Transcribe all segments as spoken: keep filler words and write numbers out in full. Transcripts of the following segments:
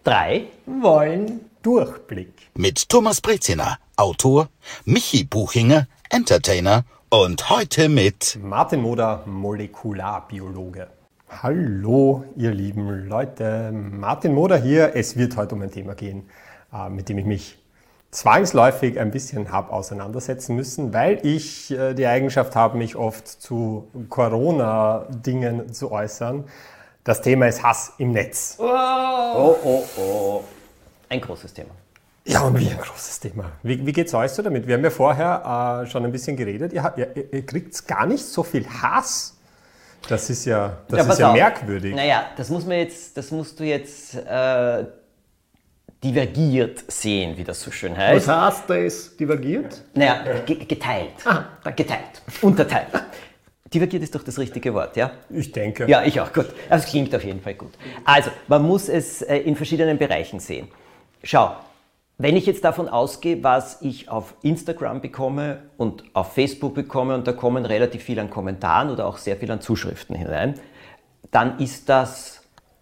drei wollen Durchblick. Mit Thomas Breziner, Autor, Michi Buchinger, Entertainer und heute mit Martin Moder, Molekularbiologe. Hallo ihr lieben Leute, Martin Moder hier. Es wird heute um ein Thema gehen, mit dem ich mich zwangsläufig ein bisschen habe auseinandersetzen müssen, weil ich die Eigenschaft habe, mich oft zu Corona-Dingen zu äußern. Das Thema ist Hass im Netz. Oh, oh, oh. oh. Ein großes Thema. Ja, und wie ein großes Thema. Wie, wie geht es euch so damit? Wir haben ja vorher äh, schon ein bisschen geredet. Ihr, ihr, ihr kriegt gar nicht so viel Hass. Das ist ja, das ja, ist ja auf. merkwürdig. Naja, das muss man jetzt, das musst du jetzt äh, divergiert sehen, wie das so schön heißt. Was heißt das, divergiert? Naja, geteilt. Ah. Geteilt. Unterteilt. Divergiert ist doch das richtige Wort, ja? Ich denke. Ja, ich auch, gut. Also es klingt auf jeden Fall gut. Also, man muss es äh, in verschiedenen Bereichen sehen. Schau, wenn ich jetzt davon ausgehe, was ich auf Instagram bekomme und auf Facebook bekomme, und da kommen relativ viel an Kommentaren oder auch sehr viel an Zuschriften hinein, dann ist das,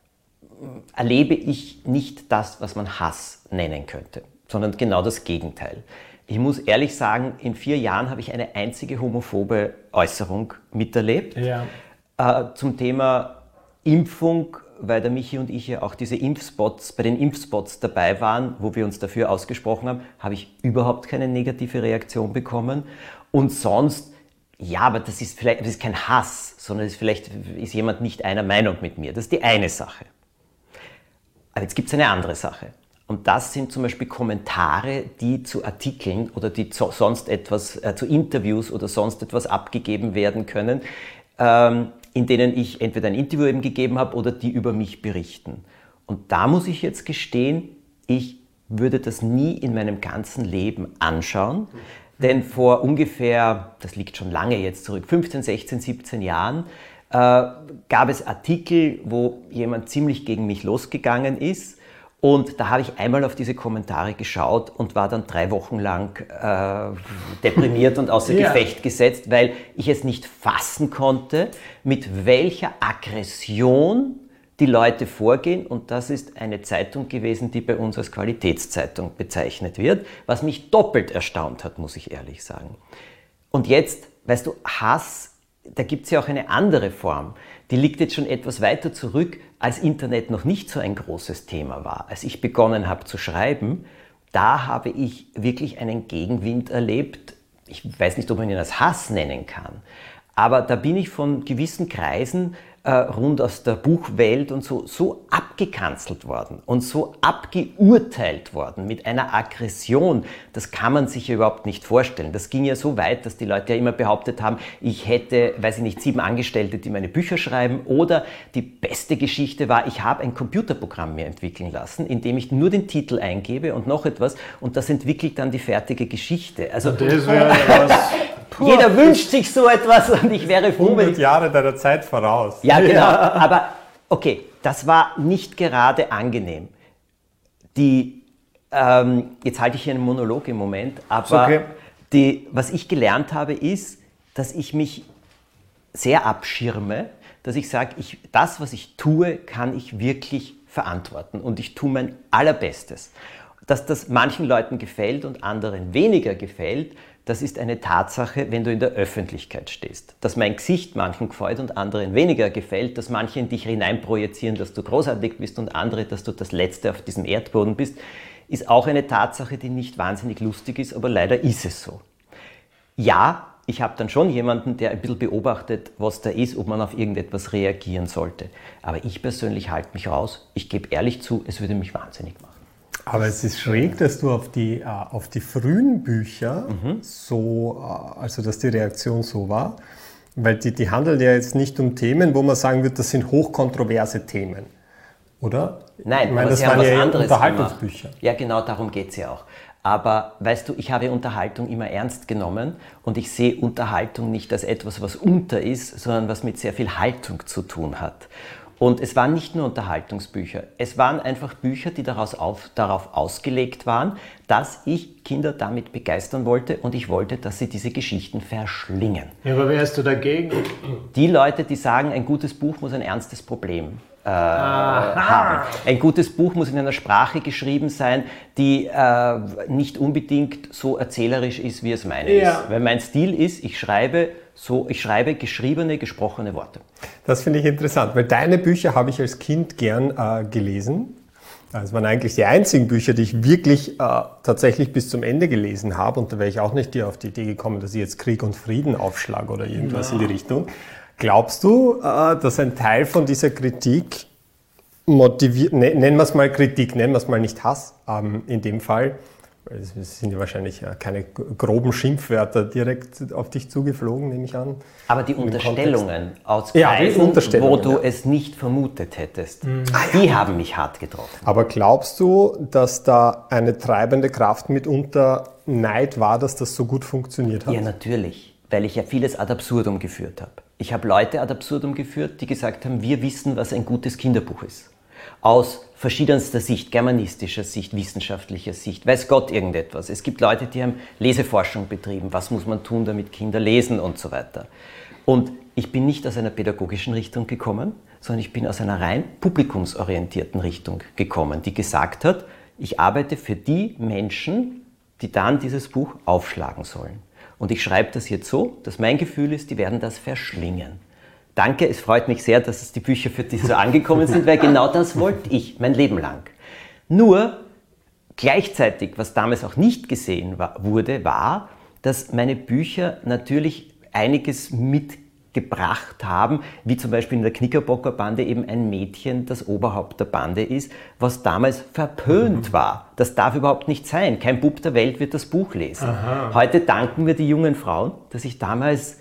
erlebe ich nicht das, was man Hass nennen könnte, sondern genau das Gegenteil. Ich muss ehrlich sagen, in vier Jahren habe ich eine einzige homophobe Äußerung miterlebt. Ja. Äh, zum Thema Impfung, weil der Michi und ich ja auch diese Impfspots, bei den Impfspots dabei waren, wo wir uns dafür ausgesprochen haben, habe ich überhaupt keine negative Reaktion bekommen. Und sonst, ja, aber das ist vielleicht, das ist kein Hass, sondern ist vielleicht ist jemand nicht einer Meinung mit mir. Das ist die eine Sache. Aber jetzt gibt es eine andere Sache. Und das sind zum Beispiel Kommentare, die zu Artikeln oder die zu, sonst etwas, äh, zu Interviews oder sonst etwas abgegeben werden können, ähm, in denen ich entweder ein Interview eben gegeben habe oder die über mich berichten. Und da muss ich jetzt gestehen, ich würde das nie in meinem ganzen Leben anschauen, denn vor ungefähr, das liegt schon lange jetzt zurück, fünfzehn, sechzehn, siebzehn Jahren, äh, gab es Artikel, wo jemand ziemlich gegen mich losgegangen ist. Und da habe ich einmal auf diese Kommentare geschaut und war dann drei Wochen lang äh, deprimiert und außer ja. Gefecht gesetzt, weil ich es nicht fassen konnte, mit welcher Aggression die Leute vorgehen. Und das ist eine Zeitung gewesen, die bei uns als Qualitätszeitung bezeichnet wird, was mich doppelt erstaunt hat, muss ich ehrlich sagen. Und jetzt, weißt du, Hass, da gibt es ja auch eine andere Form. Die liegt jetzt schon etwas weiter zurück, als Internet noch nicht so ein großes Thema war. Als ich begonnen habe zu schreiben, da habe ich wirklich einen Gegenwind erlebt. Ich weiß nicht, ob man ihn als Hass nennen kann, aber da bin ich von gewissen Kreisen äh, rund aus der Buchwelt und so, so abgekanzelt worden und so abgeurteilt worden mit einer Aggression. Das kann man sich ja überhaupt nicht vorstellen. Das ging ja so weit, dass die Leute ja immer behauptet haben, ich hätte, weiß ich nicht, sieben Angestellte, die meine Bücher schreiben, oder die beste Geschichte war, ich habe ein Computerprogramm mir entwickeln lassen, in dem ich nur den Titel eingebe und noch etwas und das entwickelt dann die fertige Geschichte. Also das wäre was. Jeder wünscht sich so etwas und ich wäre froh, wenn hundert Jahre deiner Zeit voraus. Ja, genau. Aber okay, das war nicht gerade angenehm. Die, ähm, jetzt halte ich hier einen Monolog im Moment, aber okay. die, was ich gelernt habe, ist, dass ich mich sehr abschirme, dass ich sage, ich, das, was ich tue, kann ich wirklich verantworten und ich tue mein Allerbestes. Dass das manchen Leuten gefällt und anderen weniger gefällt, das ist eine Tatsache, wenn du in der Öffentlichkeit stehst. Dass mein Gesicht manchen gefällt und anderen weniger gefällt, dass manche in dich hineinprojizieren, dass du großartig bist und andere, dass du das Letzte auf diesem Erdboden bist, ist auch eine Tatsache, die nicht wahnsinnig lustig ist, aber leider ist es so. Ja, ich habe dann schon jemanden, der ein bisschen beobachtet, was da ist, ob man auf irgendetwas reagieren sollte. Aber ich persönlich halte mich raus. Ich gebe ehrlich zu, es würde mich wahnsinnig machen. Aber es ist schräg, dass du auf die, äh, auf die frühen Bücher mhm. so, äh, also dass die Reaktion so war, weil die, die handeln ja jetzt nicht um Themen, wo man sagen wird, das sind hochkontroverse Themen, oder? Nein, ich meine, aber das sie haben waren was ja anderes Unterhaltungsbücher. gemacht. Ja, genau, darum geht es ja auch. Aber weißt du, ich habe Unterhaltung immer ernst genommen und ich sehe Unterhaltung nicht als etwas, was unter ist, sondern was mit sehr viel Haltung zu tun hat. Und es waren nicht nur Unterhaltungsbücher, es waren einfach Bücher, die daraus auf, darauf ausgelegt waren, dass ich Kinder damit begeistern wollte und ich wollte, dass sie diese Geschichten verschlingen. Ja, aber wärst du dagegen? Die Leute, die sagen, ein gutes Buch muss ein ernstes Problem äh, haben. Ein gutes Buch muss in einer Sprache geschrieben sein, die äh, nicht unbedingt so erzählerisch ist, wie es meine ja. ist. Weil mein Stil ist, ich schreibe So, ich schreibe geschriebene, gesprochene Worte. Das finde ich interessant, weil deine Bücher habe ich als Kind gern äh, gelesen. Das waren eigentlich die einzigen Bücher, die ich wirklich äh, tatsächlich bis zum Ende gelesen habe. Und da wäre ich auch nicht auf die Idee gekommen, dass ich jetzt Krieg und Frieden aufschlage oder irgendwas ja. in die Richtung. Glaubst du, äh, dass ein Teil von dieser Kritik motiviert, ne, nennen wir es mal Kritik, nennen wir es mal nicht Hass, ähm, in dem Fall, es sind ja wahrscheinlich keine groben Schimpfwörter direkt auf dich zugeflogen, nehme ich an. Aber die Unterstellungen aus ja, Kreisen, Unterstellungen, wo du ja. es nicht vermutet hättest, mhm. die ja. haben mich hart getroffen. Aber glaubst du, dass da eine treibende Kraft mitunter Neid war, dass das so gut funktioniert hat? Ja, natürlich, weil ich ja vieles ad absurdum geführt habe. Ich habe Leute ad absurdum geführt, die gesagt haben, wir wissen, was ein gutes Kinderbuch ist. Aus verschiedenster Sicht, germanistischer Sicht, wissenschaftlicher Sicht, weiß Gott irgendetwas. Es gibt Leute, die haben Leseforschung betrieben, was muss man tun, damit Kinder lesen und so weiter. Und ich bin nicht aus einer pädagogischen Richtung gekommen, sondern ich bin aus einer rein publikumsorientierten Richtung gekommen, die gesagt hat, ich arbeite für die Menschen, die dann dieses Buch aufschlagen sollen. Und ich schreibe das jetzt so, dass mein Gefühl ist, die werden das verschlingen. Danke, es freut mich sehr, dass es die Bücher für dich so angekommen sind, weil genau das wollte ich mein Leben lang. Nur gleichzeitig, was damals auch nicht gesehen war, wurde, war, dass meine Bücher natürlich einiges mitgebracht haben, wie zum Beispiel in der Knickerbocker-Bande eben ein Mädchen das Oberhaupt der Bande ist, was damals verpönt mhm. war. Das darf überhaupt nicht sein. Kein Bub der Welt wird das Buch lesen. Aha. Heute danken wir die jungen Frauen, dass ich damals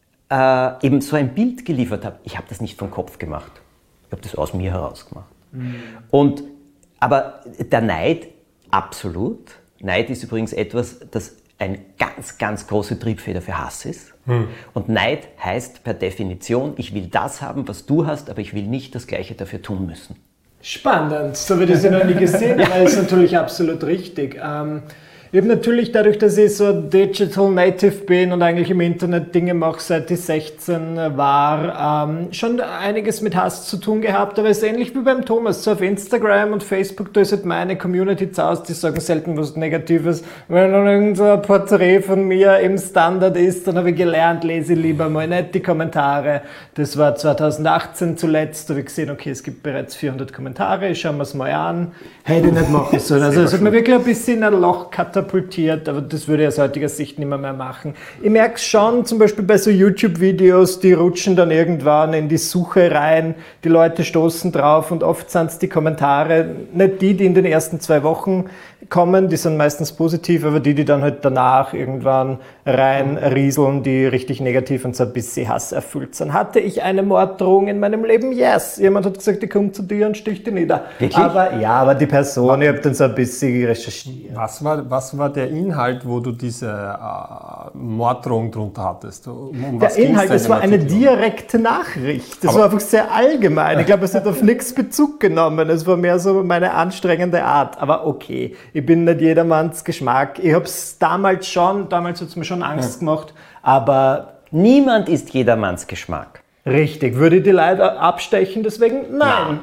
Äh, eben so ein Bild geliefert habe. Ich habe das nicht vom Kopf gemacht. Ich habe das aus mir heraus gemacht. Mhm. Und, aber der Neid, absolut. Neid ist übrigens etwas, das eine ganz, ganz große Triebfeder für Hass ist. Mhm. Und Neid heißt per Definition, ich will das haben, was du hast, aber ich will nicht das Gleiche dafür tun müssen. Spannend, so habe ich das ja noch nie gesehen, aber das ist natürlich absolut richtig. Ähm, Ich habe natürlich dadurch, dass ich so Digital Native bin und eigentlich im Internet Dinge mache, seit ich sechzehn war, ähm, schon einiges mit Hass zu tun gehabt, aber es ist ähnlich wie beim Thomas, so auf Instagram und Facebook, da ist halt meine Community zu Hause, die sagen selten was Negatives. Wenn dann irgend so ein Porträt von mir im Standard ist, dann habe ich gelernt, lese ich lieber mal nicht die Kommentare. Das war zweitausendachtzehn zuletzt, da habe ich gesehen, okay, es gibt bereits vierhundert Kommentare, schauen wir es mal an. Hätte ich nicht machen sollen. Also es hat mir wirklich ein bisschen ein Loch katapultiert, aber das würde ich aus heutiger Sicht nicht mehr, mehr machen. Ich merke es schon, zum Beispiel bei so YouTube-Videos, die rutschen dann irgendwann in die Suche rein, die Leute stoßen drauf und oft sind es die Kommentare, nicht die, die in den ersten zwei Wochen kommen, die sind meistens positiv, aber die, die dann halt danach irgendwann reinrieseln, die richtig negativ und so ein bisschen hasserfüllt sind. Hatte ich eine Morddrohung in meinem Leben? Yes. Jemand hat gesagt, ich komme zu dir und stich dich nieder. Wirklich? Aber ja, aber die Person, ich habe dann so ein bisschen recherchiert. Was war, was war der Inhalt, wo du diese äh, Morddrohung drunter hattest? Um der Inhalt, es war eine direkte Nachricht. Das aber war einfach sehr allgemein. Ich glaube, es hat auf nichts Bezug genommen. Es war mehr so meine anstrengende Art. Aber okay, ich bin nicht jedermanns Geschmack. Ich habe es damals schon, damals hat es mir schon Angst gemacht, aber niemand ist jedermanns Geschmack. Richtig. Würde ich die Leute abstechen deswegen? Nein.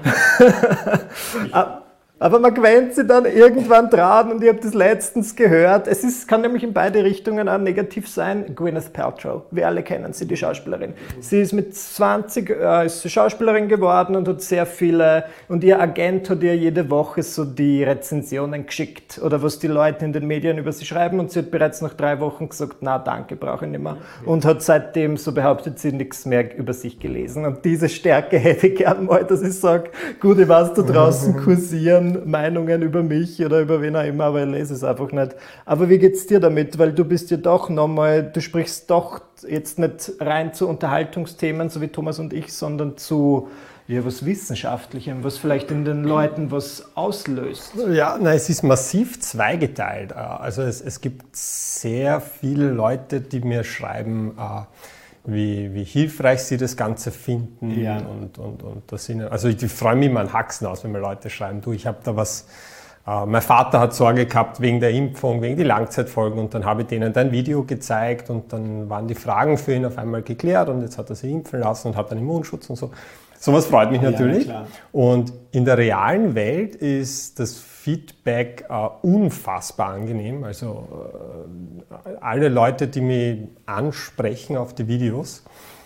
Ja. Aber man gewöhnt sich dann irgendwann dran und ich habe das letztens gehört. Es ist, kann nämlich in beide Richtungen auch negativ sein. Gwyneth Paltrow, wir alle kennen sie, die Schauspielerin. Sie ist mit zwanzig äh, ist sie Schauspielerin geworden und hat sehr viele, und ihr Agent hat ihr jede Woche so die Rezensionen geschickt oder was die Leute in den Medien über sie schreiben und sie hat bereits nach drei Wochen gesagt, na danke, brauche ich nicht mehr. Und hat seitdem, so behauptet sie, nichts mehr über sich gelesen. Und diese Stärke hätte ich gern mal, dass ich sage, gut, ich weiß, da draußen kursieren Meinungen über mich oder über wen auch immer, aber ich lese es einfach nicht. Aber wie geht's dir damit? Weil du bist ja doch nochmal, du sprichst doch jetzt nicht rein zu Unterhaltungsthemen, so wie Thomas und ich, sondern zu ja, was Wissenschaftlichem, was vielleicht in den Leuten was auslöst. Ja, nein, es ist massiv zweigeteilt. Also es, es gibt sehr viele Leute, die mir schreiben, wie, wie hilfreich sie das Ganze finden. Ja. Und, und, und das sind, also ich, ich freue mich immer an Haxen aus, wenn mir Leute schreiben, du, ich habe da was, äh, mein Vater hat Sorge gehabt wegen der Impfung, wegen die Langzeitfolgen und dann habe ich denen dein Video gezeigt und dann waren die Fragen für ihn auf einmal geklärt und jetzt hat er sich impfen lassen und hat einen Immunschutz und so. Sowas freut mich natürlich. Ja, und in der realen Welt ist das Feedback äh, unfassbar angenehm. Also äh, alle Leute, die mich ansprechen auf die Videos,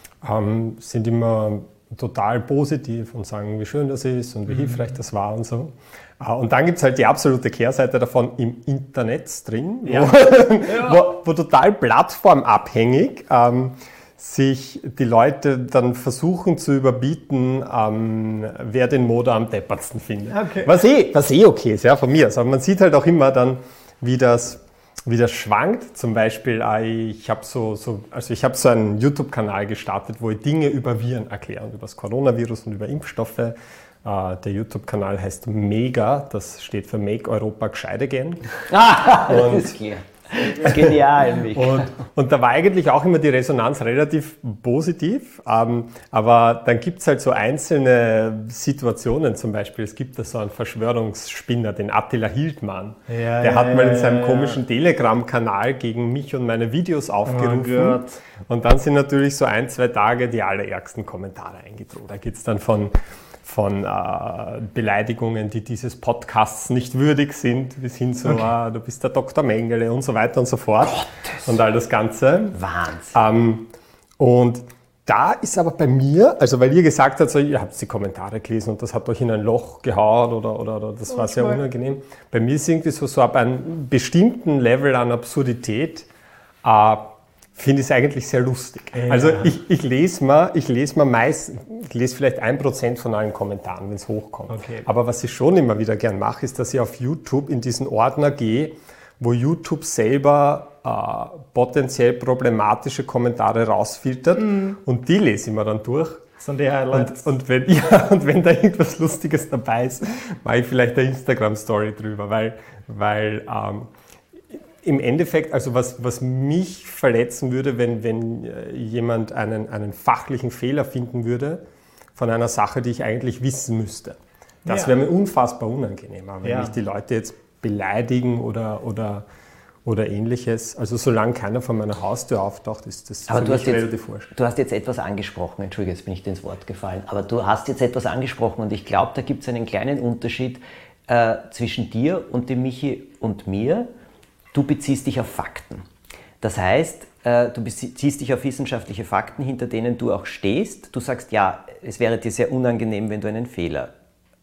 ähm, sind immer total positiv und sagen, wie schön das ist und wie mhm. hilfreich das war und so. Äh, und dann gibt es halt die absolute Kehrseite davon im Internet drin, ja. wo, ja. wo, wo total plattformabhängig ähm, sich die Leute dann versuchen zu überbieten, ähm, wer den Moder am deppertsten findet. Okay. Was, eh, was eh okay ist, ja, von mir. Also man sieht halt auch immer dann, wie das, wie das schwankt. Zum Beispiel, äh, ich habe so, so, also ich hab so einen YouTube-Kanal gestartet, wo ich Dinge über Viren erkläre, über das Coronavirus und über Impfstoffe. Äh, der YouTube-Kanal heißt Mega, das steht für Make Europa Gescheit Again. Ah, das ist klar. Genial. und, und da war eigentlich auch immer die Resonanz relativ positiv, ähm, aber dann gibt es halt so einzelne Situationen, zum Beispiel, es gibt da so einen Verschwörungsspinner, den Attila Hildmann, ja, der ja, hat mal in seinem ja, komischen Telegram-Kanal gegen mich und meine Videos aufgerufen oh und dann sind natürlich so ein, zwei Tage die allerärgsten Kommentare eingetroffen. Da geht es dann von von äh, Beleidigungen, die dieses Podcasts nicht würdig sind, bis hin zu, okay. äh, du bist der Doktor Mengele und so weiter und so fort. Gottes und all das Ganze. Wahnsinn. Ähm, und da ist aber bei mir, also weil ihr gesagt habt, so, ihr habt die Kommentare gelesen und das hat euch in ein Loch gehauen oder, oder, oder das war sehr unangenehm. Bei mir ist irgendwie so, so ab einem bestimmten Level an Absurdität äh, finde ich es eigentlich sehr lustig. Ja. Also ich, ich lese mal, ich lese mal meist, ich lese vielleicht ein Prozent von allen Kommentaren, wenn es hochkommt. Okay. Aber was ich schon immer wieder gern mache, ist, dass ich auf YouTube in diesen Ordner gehe, wo YouTube selber äh, potenziell problematische Kommentare rausfiltert mhm. und die lese ich mir dann durch. Das sind die Highlights. Und, und, wenn, ja, und wenn da irgendwas Lustiges dabei ist, mache ich vielleicht eine Instagram-Story drüber, weil, weil ähm, im Endeffekt, also was, was mich verletzen würde, wenn, wenn jemand einen, einen fachlichen Fehler finden würde von einer Sache, die ich eigentlich wissen müsste. Das ja. wäre mir unfassbar unangenehm, wenn ja. mich die Leute jetzt beleidigen oder, oder, oder ähnliches. Also solange keiner vor meiner Haustür auftaucht, ist das aber für du mich hast jetzt, relativ wurscht. Du hast jetzt etwas angesprochen, Entschuldige, jetzt bin ich dir ins Wort gefallen, aber du hast jetzt etwas angesprochen und ich glaube, da gibt es einen kleinen Unterschied äh, zwischen dir und dem Michi und mir. Du beziehst dich auf Fakten. Das heißt, du beziehst dich auf wissenschaftliche Fakten, hinter denen du auch stehst. Du sagst, ja, es wäre dir sehr unangenehm, wenn du einen Fehler,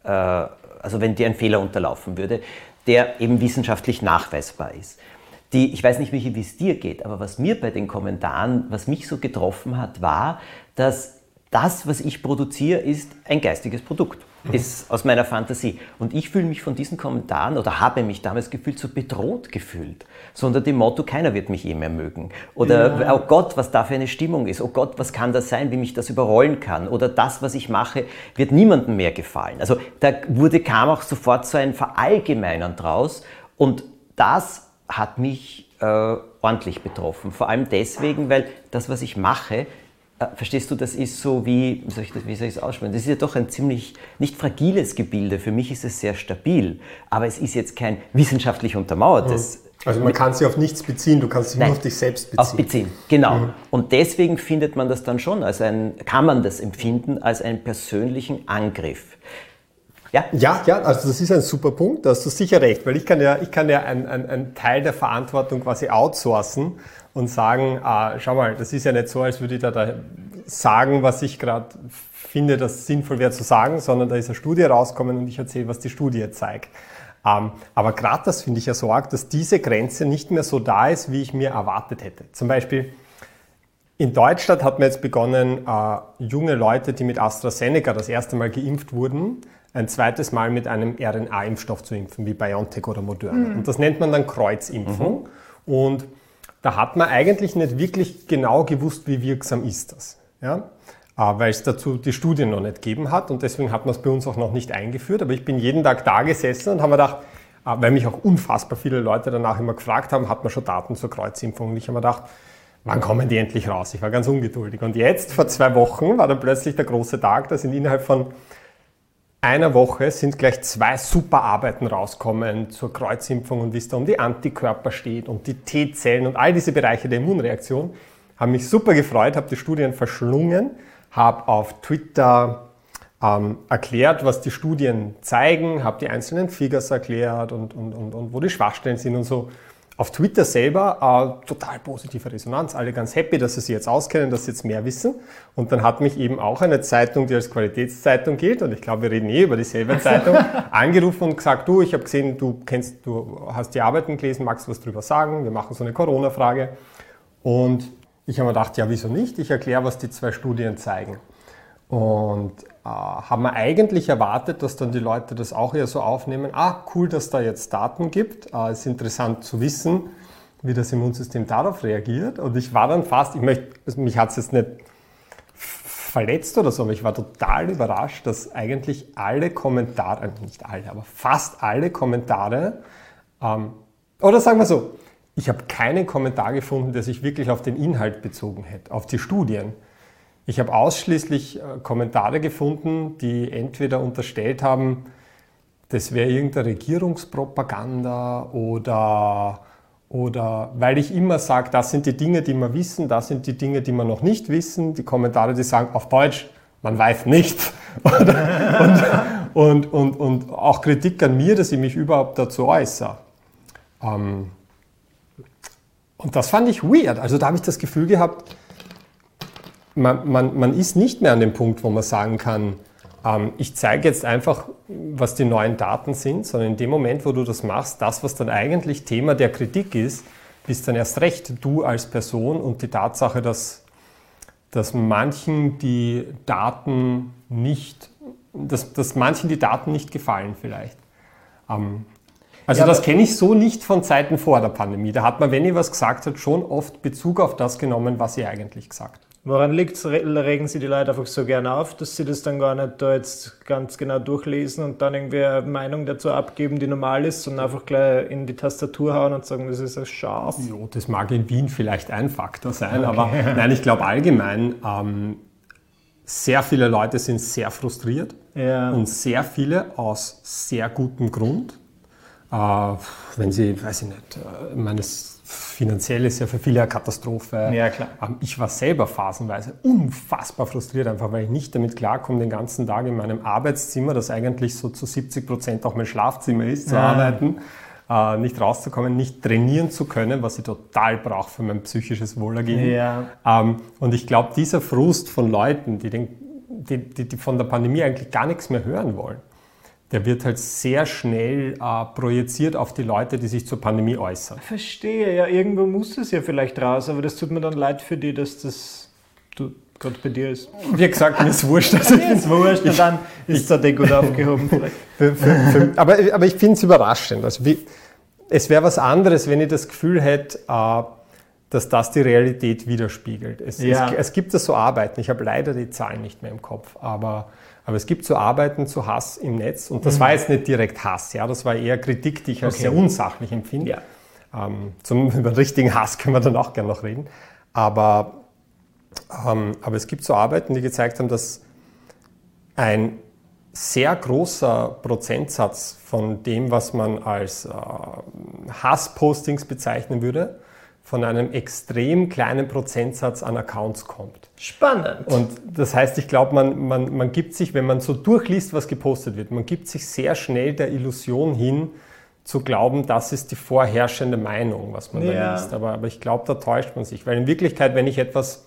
also wenn dir ein Fehler unterlaufen würde, der eben wissenschaftlich nachweisbar ist. Die, ich weiß nicht, wie es dir geht, aber was mir bei den Kommentaren, was mich so getroffen hat, war, dass das, was ich produziere, ist ein geistiges Produkt. Ist aus meiner Fantasie. Und ich fühle mich von diesen Kommentaren oder habe mich damals gefühlt so bedroht gefühlt. So unter dem Motto, keiner wird mich eh mehr mögen. Oder ja. oh Gott, was da für eine Stimmung ist. Oh Gott, was kann das sein, wie mich das überrollen kann. Oder das, was ich mache, wird niemandem mehr gefallen. Also da wurde, kam auch sofort so ein Verallgemeinern draus. Und das hat mich äh, ordentlich betroffen. Vor allem deswegen, weil das, was ich mache, verstehst du, das ist so wie, wie soll ich das, wie soll ich es aussprechen? Das ist ja doch ein ziemlich, nicht fragiles Gebilde. Für mich ist es sehr stabil, aber es ist jetzt kein wissenschaftlich untermauertes. Also man kann sich auf nichts beziehen, du kannst dich Nein, nur auf dich selbst beziehen. Auf beziehen, genau. Mhm. Und deswegen findet man das dann schon als ein, kann man das empfinden als einen persönlichen Angriff. Ja? Ja, ja, also das ist ein super Punkt, da hast du sicher recht, weil ich kann ja, ich kann ja einen ein Teil der Verantwortung quasi outsourcen und sagen, ah, schau mal, das ist ja nicht so, als würde ich da, da sagen, was ich gerade finde, das sinnvoll wäre zu sagen, sondern da ist eine Studie rausgekommen und ich erzähle, was die Studie zeigt. Ähm, aber gerade das finde ich ja so arg, dass diese Grenze nicht mehr so da ist, wie ich mir erwartet hätte. Zum Beispiel in Deutschland hat man jetzt begonnen, äh, junge Leute, die mit AstraZeneca das erste Mal geimpft wurden, ein zweites Mal mit einem R N A-Impfstoff zu impfen, wie BioNTech oder Moderna. Mhm. Und das nennt man dann Kreuzimpfung. Mhm. Und da hat man eigentlich nicht wirklich genau gewusst, wie wirksam ist das. Ja? Weil es dazu die Studien noch nicht gegeben hat und deswegen hat man es bei uns auch noch nicht eingeführt. Aber ich bin jeden Tag da gesessen und habe mir gedacht, weil mich auch unfassbar viele Leute danach immer gefragt haben, hat man schon Daten zur Kreuzimpfung? Und ich habe mir gedacht, wann kommen die endlich raus? Ich war ganz ungeduldig. Und jetzt, vor zwei Wochen, war dann plötzlich der große Tag, da sind innerhalb von einer Woche sind gleich zwei super Arbeiten rauskommen zur Kreuzimpfung und wie es da um die Antikörper steht und die T-Zellen und all diese Bereiche der Immunreaktion. Haben mich super gefreut, habe die Studien verschlungen, habe auf Twitter ähm, erklärt, was die Studien zeigen, habe die einzelnen Figures erklärt und, und, und, und wo die Schwachstellen sind und so. Auf Twitter selber äh, total positive Resonanz, alle ganz happy, dass sie sich jetzt auskennen, dass sie jetzt mehr wissen. Und dann hat mich eben auch eine Zeitung, die als Qualitätszeitung gilt, und ich glaube, wir reden eh über dieselbe Zeitung, angerufen und gesagt, du, ich habe gesehen, du kennst, du hast die Arbeiten gelesen, magst du was drüber sagen? Wir machen so eine Corona-Frage. Und ich habe mir gedacht, ja, wieso nicht? Ich erkläre, was die zwei Studien zeigen. Und äh, haben wir eigentlich erwartet, dass dann die Leute das auch eher so aufnehmen, ah, cool, dass da jetzt Daten gibt, äh, es ist interessant zu wissen, wie das Immunsystem darauf reagiert. Und ich war dann fast, ich möchte, also mich hat es jetzt nicht verletzt oder so, aber ich war total überrascht, dass eigentlich alle Kommentare, nicht alle, aber fast alle Kommentare, ähm, oder sagen wir so, ich habe keinen Kommentar gefunden, der sich wirklich auf den Inhalt bezogen hätte, auf die Studien. Ich habe ausschließlich Kommentare gefunden, die entweder unterstellt haben, das wäre irgendeine Regierungspropaganda oder, oder weil ich immer sage, das sind die Dinge, die wir wissen, das sind die Dinge, die wir noch nicht wissen. Die Kommentare, die sagen auf Deutsch, man weiß nicht. und, und, und, und auch Kritik an mir, dass ich mich überhaupt dazu äußere. Ähm, und das fand ich weird. Also da habe ich das Gefühl gehabt, Man, man, man ist nicht mehr an dem Punkt, wo man sagen kann, ähm, ich zeige jetzt einfach, was die neuen Daten sind, sondern in dem Moment, wo du das machst, das, was dann eigentlich Thema der Kritik ist, bist dann erst recht du als Person und die Tatsache, dass, dass manchen die Daten nicht, dass, dass manchen die Daten nicht gefallen vielleicht. Ähm, also ja, das kenne ich so nicht von Zeiten vor der Pandemie. Da hat man, wenn ihr was gesagt hat, schon oft Bezug auf das genommen, was ihr eigentlich gesagt habt. Woran liegt es? Regen Sie die Leute einfach so gerne auf, dass sie das dann gar nicht da jetzt ganz genau durchlesen und dann irgendwie eine Meinung dazu abgeben, die normal ist, und einfach gleich in die Tastatur hauen und sagen, das ist ein Schatz? Ja, das mag in Wien vielleicht ein Faktor sein, okay. aber nein, ich glaube allgemein, ähm, sehr viele Leute sind sehr frustriert ja. und sehr viele aus sehr gutem Grund. Äh, wenn sie, weiß ich nicht, äh, meines finanziell ist ja für viele eine Katastrophe. Ja, klar. Ich war selber phasenweise unfassbar frustriert, einfach weil ich nicht damit klarkomme, den ganzen Tag in meinem Arbeitszimmer, das eigentlich so zu siebzig Prozent auch mein Schlafzimmer ist, zu ja. arbeiten, äh, nicht rauszukommen, nicht trainieren zu können, was ich total brauche für mein psychisches Wohlergehen. Ja. Ähm, und ich glaube, dieser Frust von Leuten, die, den, die, die, die von der Pandemie eigentlich gar nichts mehr hören wollen, der wird halt sehr schnell äh, projiziert auf die Leute, die sich zur Pandemie äußern. Verstehe, ja, irgendwo muss es ja vielleicht raus, aber das tut mir dann leid für die, dass das du, gerade bei dir ist. Wie gesagt, mir ist wurscht. Also mir ist wurscht und dann ist es gut aufgehoben. für, für, für, aber, aber ich finde es überraschend. Also wie, es wäre was anderes, wenn ich das Gefühl hätte, äh, dass das die Realität widerspiegelt. Es, ja. es, es gibt da so Arbeiten, ich habe leider die Zahlen nicht mehr im Kopf, aber Aber es gibt so Arbeiten zu Hass im Netz, und das mhm. war jetzt nicht direkt Hass, ja, das war eher Kritik, die ich als okay. sehr unsachlich empfinde. Ja. Ähm, zum über richtigen Hass können wir dann auch gerne noch reden. Aber, ähm, aber es gibt so Arbeiten, die gezeigt haben, dass ein sehr großer Prozentsatz von dem, was man als äh, Hasspostings bezeichnen würde, von einem extrem kleinen Prozentsatz an Accounts kommt. Spannend. Und das heißt, ich glaube, man, man, man gibt sich, wenn man so durchliest, was gepostet wird, man gibt sich sehr schnell der Illusion hin, zu glauben, das ist die vorherrschende Meinung, was man ja. da liest. Aber, aber ich glaube, da täuscht man sich. Weil in Wirklichkeit, wenn ich etwas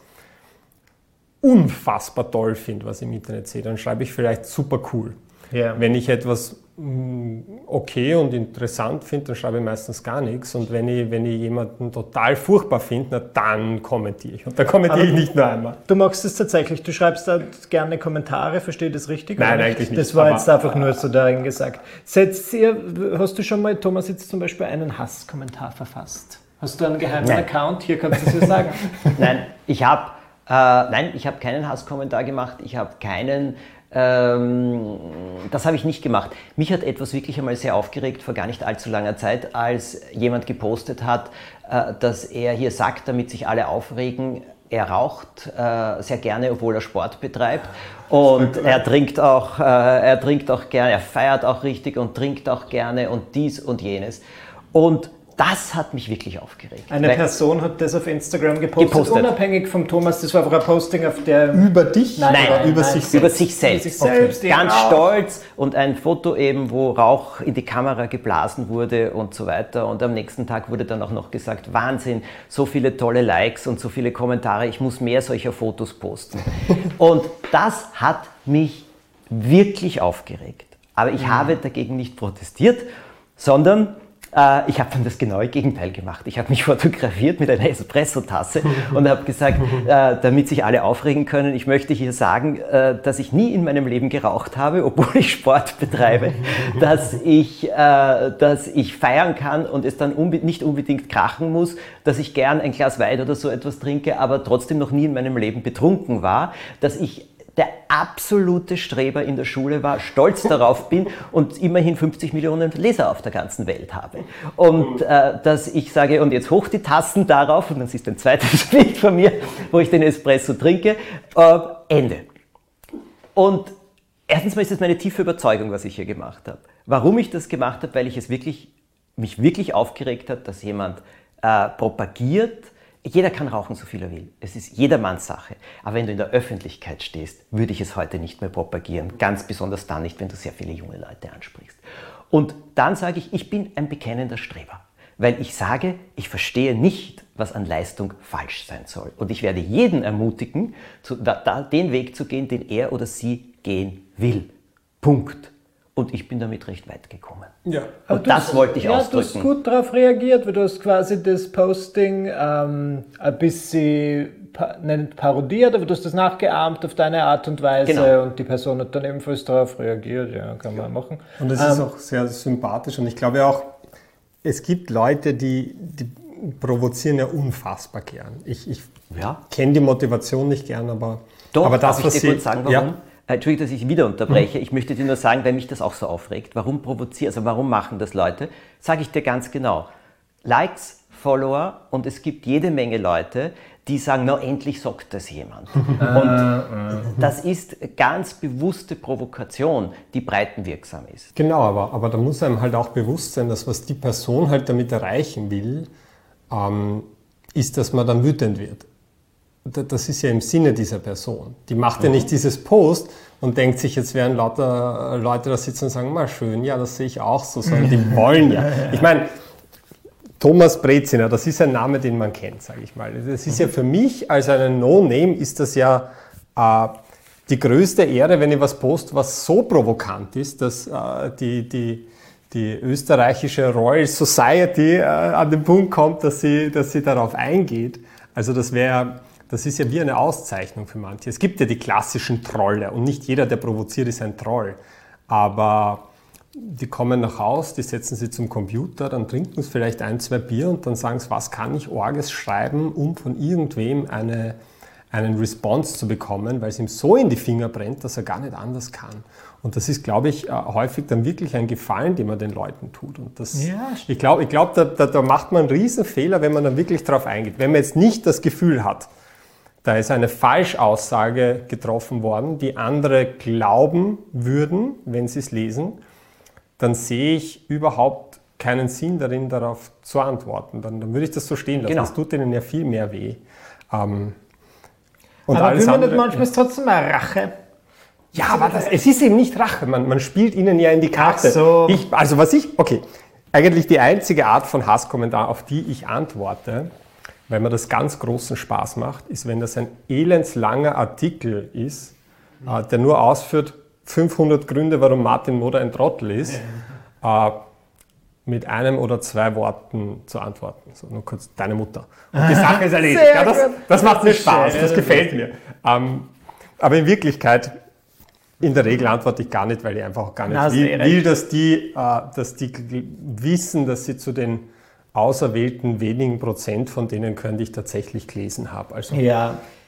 unfassbar toll finde, was ich im Internet sehe, dann schreibe ich vielleicht super cool. Ja. Wenn ich etwas okay und interessant finde, dann schreibe ich meistens gar nichts. Und wenn ich, wenn ich jemanden total furchtbar finde, dann kommentiere ich. Und da kommentiere ich nicht nur einmal. Du machst es tatsächlich, du schreibst da gerne Kommentare, verstehe ich das richtig? Nein, eigentlich nicht. Das war jetzt einfach nur so darin gesagt. Setzt ihr, hast du schon mal, Thomas, jetzt zum Beispiel einen Hasskommentar verfasst? Hast du einen geheimen Nein. Account? Hier kannst du es dir sagen. Nein, ich habe äh, nein, ich habe keinen Hasskommentar gemacht. Ich habe keinen Ähm, das habe ich nicht gemacht. Mich hat etwas wirklich einmal sehr aufgeregt vor gar nicht allzu langer Zeit, als jemand gepostet hat, äh, dass er hier sagt, damit sich alle aufregen, er raucht äh, sehr gerne, obwohl er Sport betreibt, und er trinkt auch, äh, er trinkt auch gerne, er feiert auch richtig und trinkt auch gerne und dies und jenes. Und das hat mich wirklich aufgeregt. Eine Person hat das auf Instagram gepostet, gepostet, unabhängig vom Thomas. Das war einfach ein Posting auf der... Über dich? Nein, nein, nein über, nein, sich über sich selbst. Über sich selbst. Okay. Ganz stolz, und ein Foto eben, wo Rauch in die Kamera geblasen wurde und so weiter. Und am nächsten Tag wurde dann auch noch gesagt, Wahnsinn, so viele tolle Likes und so viele Kommentare, ich muss mehr solcher Fotos posten. Und das hat mich wirklich aufgeregt. Aber ich mhm. habe dagegen nicht protestiert, sondern... Ich habe dann das genaue Gegenteil gemacht. Ich habe mich fotografiert mit einer Espresso-Tasse und habe gesagt, damit sich alle aufregen können, ich möchte hier sagen, dass ich nie in meinem Leben geraucht habe, obwohl ich Sport betreibe, dass ich, dass ich feiern kann und es dann unbe- nicht unbedingt krachen muss, dass ich gern ein Glas Wein oder so etwas trinke, aber trotzdem noch nie in meinem Leben betrunken war, dass ich der absolute Streber in der Schule war, stolz darauf bin und immerhin fünfzig Millionen Leser auf der ganzen Welt habe. Und äh, dass ich sage, und jetzt hoch die Tassen darauf, und dann ist ein zweites Bild von mir, wo ich den Espresso trinke, äh, Ende. Und erstens mal ist es meine tiefe Überzeugung, was ich hier gemacht habe. Warum ich das gemacht habe, weil ich es wirklich, mich wirklich aufgeregt hat, dass jemand äh, propagiert. Jeder kann rauchen, so viel er will. Es ist jedermanns Sache. Aber wenn du in der Öffentlichkeit stehst, würde ich es heute nicht mehr propagieren. Ganz besonders dann nicht, wenn du sehr viele junge Leute ansprichst. Und dann sage ich, ich bin ein bekennender Streber. Weil ich sage, ich verstehe nicht, was an Leistung falsch sein soll. Und ich werde jeden ermutigen, zu, da, da, den Weg zu gehen, den er oder sie gehen will. Punkt. Und ich bin damit recht weit gekommen. Ja. Und das hast, wollte ich ja, ausdrücken. Du hast gut darauf reagiert, weil du hast quasi das Posting ähm, ein bisschen pa- nicht parodiert, aber du hast das nachgeahmt auf deine Art und Weise, genau. Und die Person hat dann ebenfalls darauf reagiert. Ja, kann man machen. Und das ähm, ist auch sehr sympathisch, und ich glaube auch, es gibt Leute, die, die provozieren ja unfassbar gern. Ich, ich ja. kenne die Motivation nicht gern, aber, Doch, aber das, darf was ich dir sie... kurz sagen, warum? Ja. Entschuldigung, dass ich wieder unterbreche. Ich möchte dir nur sagen, weil mich das auch so aufregt. Warum provozieren, also warum machen das Leute? Sage ich dir ganz genau. Likes, Follower, und es gibt jede Menge Leute, die sagen, na endlich sagt das jemand. Und das ist ganz bewusste Provokation, die breitenwirksam ist. Genau, aber, aber da muss einem halt auch bewusst sein, dass was die Person halt damit erreichen will, ähm, ist, dass man dann wütend wird. Das ist ja im Sinne dieser Person. Die macht ja nicht dieses Post und denkt sich, jetzt werden lauter Leute da sitzen und sagen, mal schön, ja, das sehe ich auch so, sondern die wollen ja. Ich meine, Thomas Breziner, das ist ein Name, den man kennt, sage ich mal. Das ist ja für mich als einen No-Name, ist das ja äh, die größte Ehre, wenn ich was poste, was so provokant ist, dass äh, die, die, die österreichische Royal Society äh, an den Punkt kommt, dass sie, dass sie darauf eingeht. Also das wäre... Das ist ja wie eine Auszeichnung für manche. Es gibt ja die klassischen Trolle, und nicht jeder, der provoziert, ist ein Troll. Aber die kommen nach Hause, die setzen sich zum Computer, dann trinken sie vielleicht ein, zwei Bier und dann sagen sie, was kann ich Orges schreiben, um von irgendwem eine, einen Response zu bekommen, weil es ihm so in die Finger brennt, dass er gar nicht anders kann. Und das ist, glaube ich, häufig dann wirklich ein Gefallen, den man den Leuten tut. Und das, ja, ich glaube, ich glaub, da, da, da macht man einen riesen Fehler, wenn man dann wirklich drauf eingeht. Wenn man jetzt nicht das Gefühl hat, da ist eine Falschaussage getroffen worden, die andere glauben würden, wenn sie es lesen, dann sehe ich überhaupt keinen Sinn darin, darauf zu antworten. Dann, dann würde ich das so stehen lassen. Genau. Das tut ihnen ja viel mehr weh. Ähm, und aber alles will man andere, nicht manchmal ist trotzdem eine Rache? Ja, aber das, es ist eben nicht Rache. Man, man spielt ihnen ja in die Karte. Ach so. Ich, also was ich, okay, eigentlich die einzige Art von Hasskommentar, auf die ich antworte, weil mir das ganz großen Spaß macht, ist, wenn das ein elendslanger Artikel ist, äh, der nur ausführt, fünfhundert Gründe, warum Martin Moder ein Trottel ist, äh, mit einem oder zwei Worten zu antworten. So, nur kurz, deine Mutter. Und die Sache ist erledigt. Ja, das, das macht mir Spaß, das gefällt mir. Ähm, aber in Wirklichkeit, in der Regel antworte ich gar nicht, weil ich einfach auch gar nicht Na, will, will dass, die, äh, dass die wissen, dass sie zu den auserwählten wenigen Prozent von denen können, die ich tatsächlich gelesen habe. Also ja.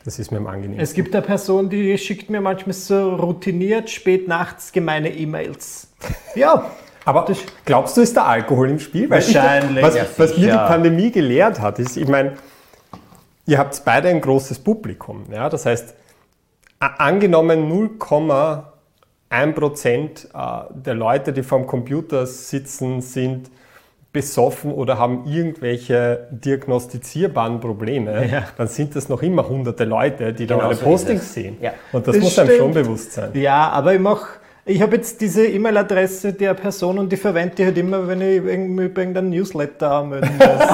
Das ist mir am angenehmsten. Es gibt eine Person, die schickt mir manchmal so routiniert spät nachts gemeine E-Mails. Ja. Aber glaubst du, ist der Alkohol im Spiel? Weil Wahrscheinlich. Ich, was, Ja, was mir die sicher. Pandemie gelehrt hat, ist, ich meine, ihr habt beide ein großes Publikum. Ja? Das heißt, a- angenommen null Komma eins Prozent der Leute, die vorm Computer sitzen, sind besoffen oder haben irgendwelche diagnostizierbaren Probleme, Ja. dann sind das noch immer hunderte Leute, die da Genau eure so ist Postings es. sehen. Ja. Und das, Das muss einem schon stimmt. bewusst sein. Ja, aber ich mache, ich habe jetzt diese E-Mail-Adresse der Person und die verwende ich halt immer, wenn ich irgendwie bei irgendeinem Newsletter anmelden muss. Ich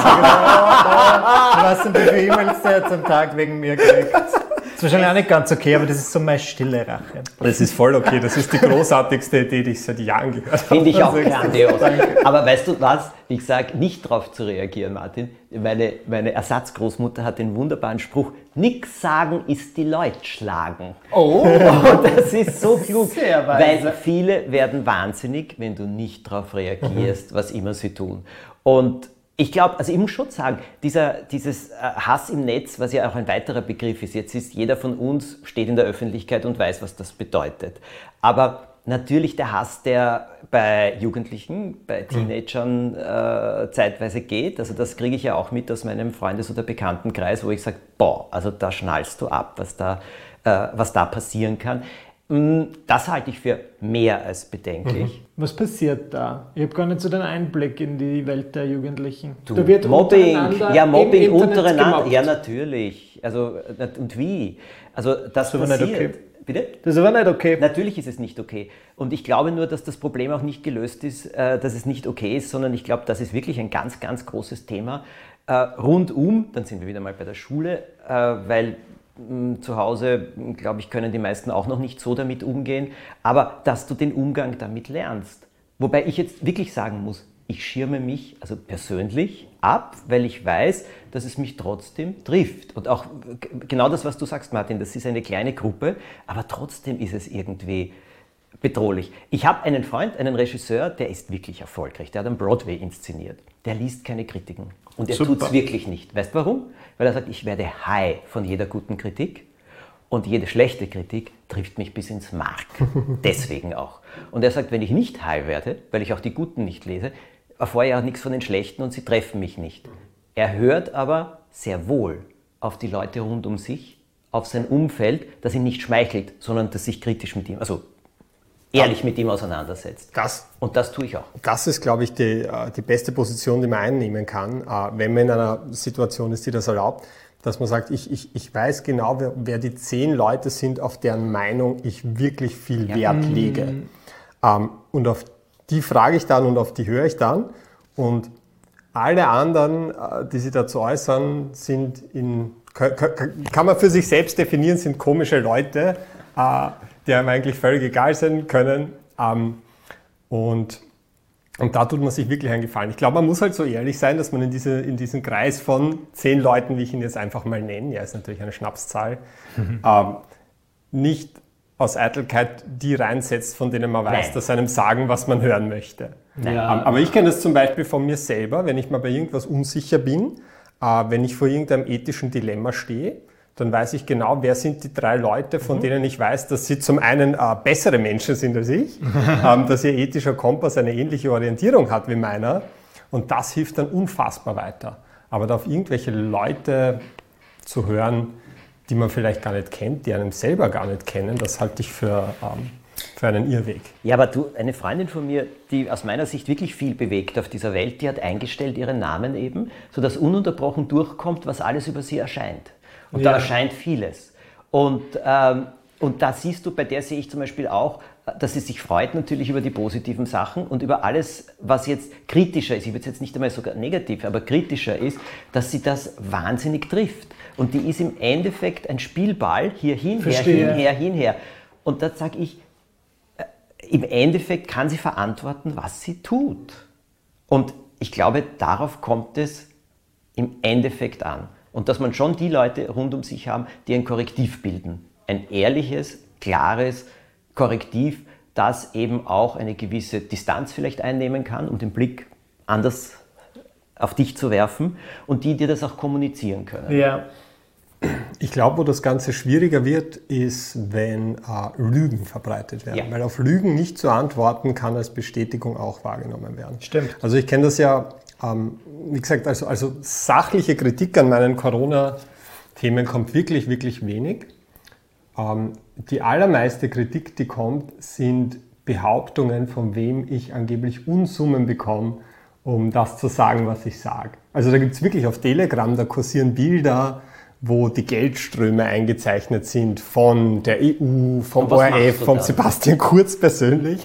weiß nicht, wie viele E-Mails der jetzt am Tag wegen mir kriegt. Das ist wahrscheinlich auch nicht ganz okay, aber das ist so meine stille Rache. Das ist voll okay. Das ist die großartigste Idee, die ich seit Jahren gehört habe. Finde ich auch Also, grandios. Aber weißt du was? Ich sage, nicht darauf zu reagieren, Martin. Meine, meine Ersatzgroßmutter hat den wunderbaren Spruch, nix sagen ist die Leute schlagen. Oh, Und das ist so klug, Sehr weise. weil viele werden wahnsinnig, wenn du nicht darauf reagierst, was immer sie tun. Und ich glaube, also ich muss schon sagen, dieser, dieses äh, Hass im Netz, was ja auch ein weiterer Begriff ist, jetzt ist jeder von uns, steht in der Öffentlichkeit und weiß, was das bedeutet. Aber natürlich der Hass, der bei Jugendlichen, bei Teenagern äh, zeitweise geht, also das kriege ich ja auch mit aus meinem Freundes- oder Bekanntenkreis, wo ich sage, boah, also da schnallst du ab, was da, äh, was da passieren kann. Das halte ich für mehr als bedenklich. was passiert da? Ich habe gar nicht so den Einblick in die Welt der Jugendlichen. Du, Da wird Mobbing, untereinander ja, im Mobbing Internet untereinander, gemobbt. ja, natürlich. Also, und wie? Also, das, ist aber nicht passiert. okay. Bitte? Das ist aber nicht okay. Natürlich ist es nicht okay. Und ich glaube nur, dass das Problem auch nicht gelöst ist, äh, dass es nicht okay ist, sondern ich glaube, das ist wirklich ein ganz, ganz großes Thema. Äh, rundum, dann sind wir wieder mal bei der Schule, äh, weil mh, zu Hause, glaube ich, können die meisten auch noch nicht so damit umgehen, aber dass du den Umgang damit lernst. Wobei ich jetzt wirklich sagen muss, ich schirme mich also persönlich ab, weil ich weiß, dass es mich trotzdem trifft. Und auch g- genau das, was du sagst, Martin, das ist eine kleine Gruppe, aber trotzdem ist es irgendwie bedrohlich. Ich habe einen Freund, einen Regisseur, der ist wirklich erfolgreich. Der hat am Broadway inszeniert. Der liest keine Kritiken. Und er tut es wirklich nicht. Weißt du warum? Weil er sagt, ich werde high von jeder guten Kritik. Und jede schlechte Kritik trifft mich bis ins Mark. Deswegen auch. Und er sagt, wenn ich nicht high werde, weil ich auch die Guten nicht lese, erfahre ich auch nichts von den Schlechten und sie treffen mich nicht. Er hört aber sehr wohl auf die Leute rund um sich, auf sein Umfeld, das ihn nicht schmeichelt, sondern das sich kritisch mit ihm, also ehrlich mit ihm auseinandersetzt. Das, Und das tue ich auch. das ist, glaube ich, die, äh, die beste Position, die man einnehmen kann, äh, wenn man in einer Situation ist, die das erlaubt, dass man sagt, ich, ich, ich weiß genau, wer, wer die zehn Leute sind, auf deren Meinung ich wirklich viel Wert lege. Ähm, und auf die frage ich dann und auf die höre ich dann. Und alle anderen, äh, die sich dazu äußern, sind in, kann, kann man für sich selbst definieren, sind komische Leute, äh, die einem eigentlich völlig egal sein können. Ähm, und, und da tut man sich wirklich einen Gefallen. Ich glaube, man muss halt so ehrlich sein, dass man in, diese, in diesen Kreis von zehn Leuten, wie ich ihn jetzt einfach mal nenne, ja, ist natürlich eine Schnapszahl, mhm. ähm, nicht aus Eitelkeit die reinsetzt, von denen man weiß, Nein. dass einem sagen, was man hören möchte. Ja. Ähm, aber ich kenne das zum Beispiel von mir selber, wenn ich mal bei irgendwas unsicher bin, äh, wenn ich vor irgendeinem ethischen Dilemma stehe, dann weiß ich genau, wer sind die drei Leute, von mhm. denen ich weiß, dass sie zum einen äh, bessere Menschen sind als ich, ähm, dass ihr ethischer Kompass eine ähnliche Orientierung hat wie meiner. Und das hilft dann unfassbar weiter. Aber da auf irgendwelche Leute zu hören, die man vielleicht gar nicht kennt, die einem selber gar nicht kennen, das halte ich für, ähm, für einen Irrweg. Ja, aber du, eine Freundin von mir, die aus meiner Sicht wirklich viel bewegt auf dieser Welt, die hat eingestellt ihren Namen eben, sodass ununterbrochen durchkommt, was alles über sie erscheint. Und Ja. da erscheint vieles. Und, ähm, und da siehst du, bei der sehe ich zum Beispiel auch, dass sie sich freut natürlich über die positiven Sachen und über alles, was jetzt kritischer ist, ich würde es jetzt nicht einmal sogar negativ, aber kritischer ist, dass sie das wahnsinnig trifft. Und die ist im Endeffekt ein Spielball, hier hin, her, Verstehe. hinher, hinher. Und da sage ich, äh, im Endeffekt kann sie verantworten, was sie tut. Und ich glaube, darauf kommt es im Endeffekt an. Und dass man schon die Leute rund um sich haben, die ein Korrektiv bilden. Ein ehrliches, klares Korrektiv, das eben auch eine gewisse Distanz vielleicht einnehmen kann, um den Blick anders auf dich zu werfen und die dir das auch kommunizieren können. Ja. Ich glaube, wo das Ganze schwieriger wird, ist, wenn äh, Lügen verbreitet werden. Ja. Weil auf Lügen nicht zu antworten, kann als Bestätigung auch wahrgenommen werden. Stimmt. Also ich kenne das ja, ähm, wie gesagt, also, also sachliche Kritik an meinen Corona-Themen kommt wirklich, wirklich wenig. Ähm, die allermeiste Kritik, die kommt, sind Behauptungen, von wem ich angeblich Unsummen bekomme, um das zu sagen, was ich sage. Also da gibt es wirklich auf Telegram, da kursieren Bilder, wo die Geldströme eingezeichnet sind von der E U, vom O R F, von Sebastian Kurz persönlich.